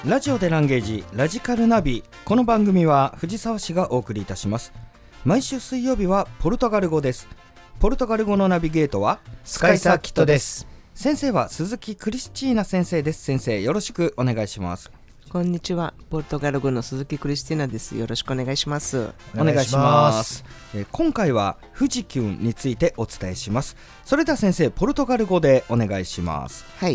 ラジオでランゲージラジカルナビ。この番組は藤沢市がお送りいたします。毎週水曜日はポルトガル語です。ポルトガル語のナビゲートはスカイサーキットです。 先生は鈴木クリスチーナ先生です。先生、よろしくお願いします。 こんにちは、ポルトガル語の鈴木クリスティーナです。よろしくお願いします。 お願いします。今回は富士キュンについてお伝えします。それでは先生、ポルトガル語でお願いします。 はい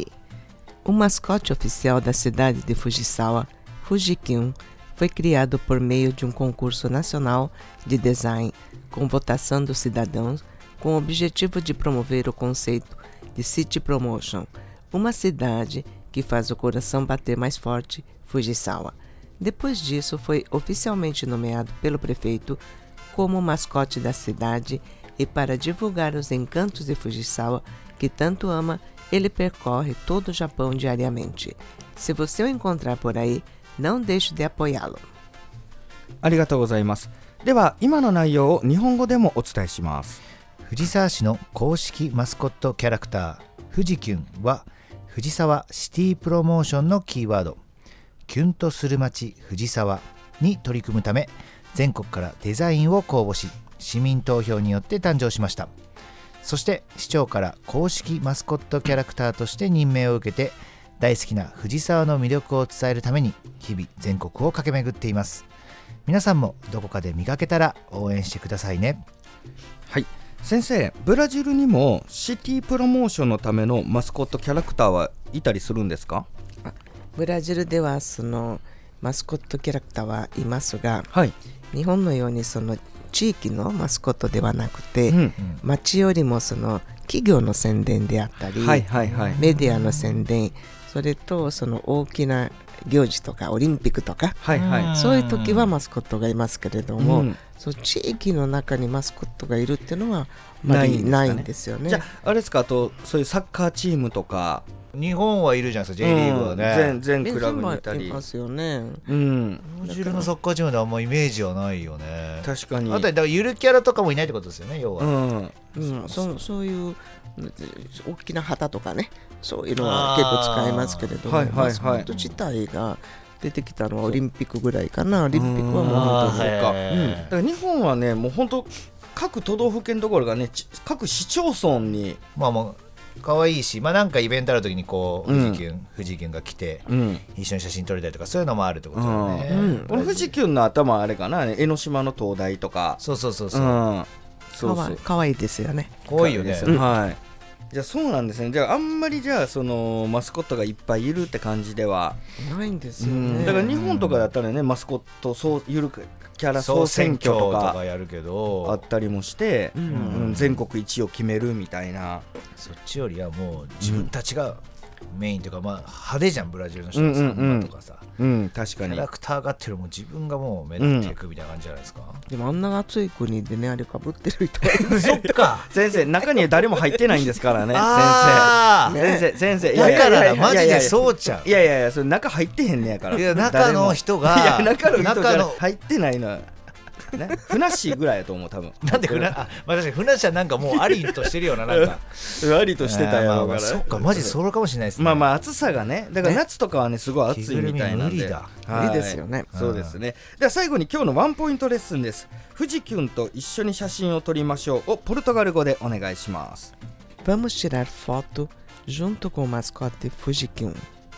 。O mascote oficial da cidade de Fujisawa, Fujikyun, foi criado por meio de um concurso nacional de design com votação dos cidadãos com o objetivo de promover o conceito de City Promotion, uma cidade que faz o coração bater mais forte, Fujisawa. Depois disso, foi oficialmente nomeado pelo prefeito como mascote da cidade e para divulgar os encantos de Fujisawa, que tanto ama, ele percorre todo o Japão diariamente. Se você o encontrar por aí, não deixe de apoiá-lo. ありがとうございます。では今の内容を日本語でもお伝えします。 藤沢市の公式マスコットキャラクター富士キュンは藤沢シティプロモーションのキーワードキュンとする街藤沢に取り組むため全国からデザインを公募し市民投票によって誕生しました。そして市長から公式マスコットキャラクターとして任命を受けて大好きな藤沢の魅力を伝えるために日々全国を駆け巡っています。皆さんもどこかで見かけたら応援してくださいね。 はい、先生、ブラジルにもシティプロモーションのためのマスコットキャラクターはいたりするんですか？ ブラジルではそのマスコットキャラクターはいますが、 はい、 日本のようにその地域のマスコットではなくて、町よりもその企業の宣伝であったり、メディアの宣伝、それとその大きな行事とかオリンピックとか、そういう時はマスコットがいますけれども、そう地域の中にマスコットがいるっていうのはないんですよね。 じゃああれですか、あとそういうサッカーチームとか日本はいるじゃないですか、J リーグはね、 全クラブにいたりいますよね。 ブラジルのサッカーチームであんまイメージはないよね。 確かに。 あとだからゆるキャラとかもいないってことですよね、要は。 そういう大きな旗とかね、そういうのは結構使いますけれども、マスコット自体が出てきたのはオリンピックぐらいかな。オリンピックはもう本当にだから日本はね、もう本当各都道府県どころがね、各市町村に可愛いし、なんかイベントある時にこう富士キュンが来て、一緒に写真撮れたりとかそういうのもあるってことだよね。 この富士キュンの頭あれかな、江ノ島の灯台とか。 そう可愛いですよね。 可愛いよね。 はい。じゃあそうなんですね。じゃああんまりじゃあそのマスコットがいっぱいいるって感じではないんですよね。 だから日本とかだったらね、マスコットゆるキャラ総選挙とかやるけどあったりもして、全国一を決めるみたいな。 そっちよりはもう自分たちがメインというか、派手じゃんブラジルの人のサンバとかさ、 確かにキャラクターがっていうよりも自分がもう目立っていくみたいな感じじゃないですか。 でもあんな暑い国でね、あれかぶってる人がいる。 そっか先生、中には誰も入ってないんですからね。先生だからマジでそうちゃう。 いやそれ中入ってへんねやから。 いや中の人が中の人が入ってないのふなっしーぐらいやと思う多分。 なんで確かにふなっしーはなんかもうありとしてるような、なんかありとしてたやろうから。 そっか、マジそうかもしれないですね。 暑さがね、だから夏とかはねすごい暑いみたいなんで無理だ。 無理ですよね。 そうですね。では最後に今日のワンポイントレッスンです。富士キュンと一緒に写真を撮りましょうをポルトガル語でお願いします。 Vamos tirar foto junto com o mascote Fujikyun.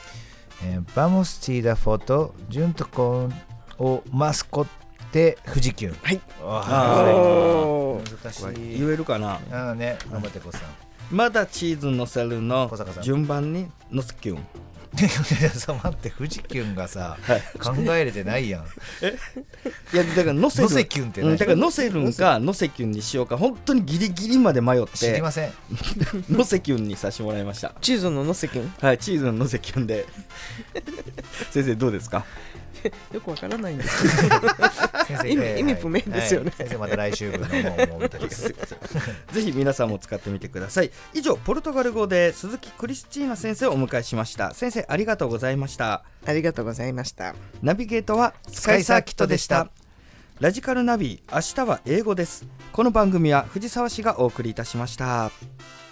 Vamos tirar foto junto con o mascoteで富士キュン。 はい。 難しい。 言えるかな。 ね、頑張ってこさん。 まだチーズ乗せるの順番にのせキュン。 そう待って、富士キュンがさ、考えれてないやん。 いやだからのせキュンって何？ だからのせるんかのせキュンにしようか本当にギリギリまで迷って知りません。 のせキュンにさせてもらいました。 チーズののせキュン。 はい、チーズののせキュンで。先生どうですか？ よくわからないんですけど意味不明ですよね。 先生また来週分のもう見たりぜひ皆さんも使ってみてください。以上、ポルトガル語で鈴木クリスチーナ先生をお迎えしました。先生ありがとうございました。 ありがとうございました。 ナビゲートはスカイサーキットでした。ラジカルナビ、明日は英語です。この番組は藤沢市がお送りいたしました。